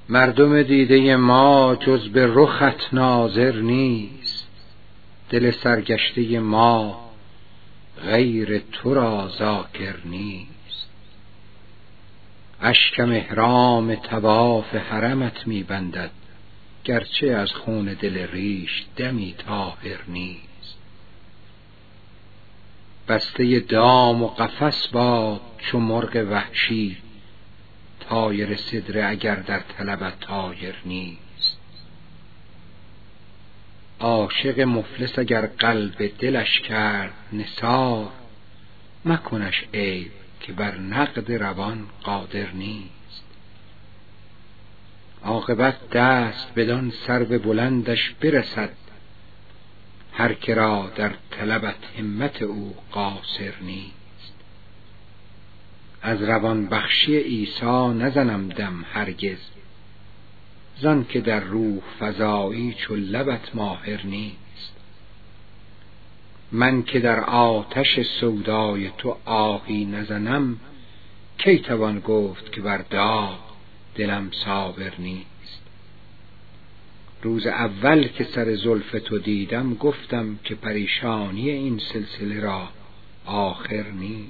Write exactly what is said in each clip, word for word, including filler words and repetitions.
مردم دیده ما جز به رخت ناظر نیست، دل سرگشته ما غیر تو را ذاکر نیست. اشکم احرام طواف حرمت می بندد، گرچه از خون دل ریش دمی طاهر نیست. بسته دام و قفس باد چو مرغ وحشی، طایر سدره اگر در طلبت طایر نیست. عاشق مفلس اگر قلب دلش کرد نثار، مکنش عیب که بر نقد روان قادر نیست. عاقبت دست بدان سرو بلندش برسد، هر که را در طلبت همت او قاصر نیست. از روان بخشی عیسی نزنم دم هرگز، زان که در روح فزایی چو لبت ماهر نیست. من که در آتش سودای تو آهی نزنم، کی توان گفت که بر داغ دلم صابر نیست. روز اول که سر زلف تو دیدم، گفتم که پریشانی این سلسله را آخر نیست.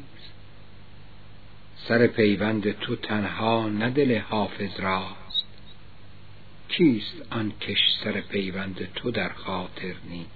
سر پیوند تو تنها نه دل حافظ راست، کیست آن کش سر پیوند تو در خاطر نیست.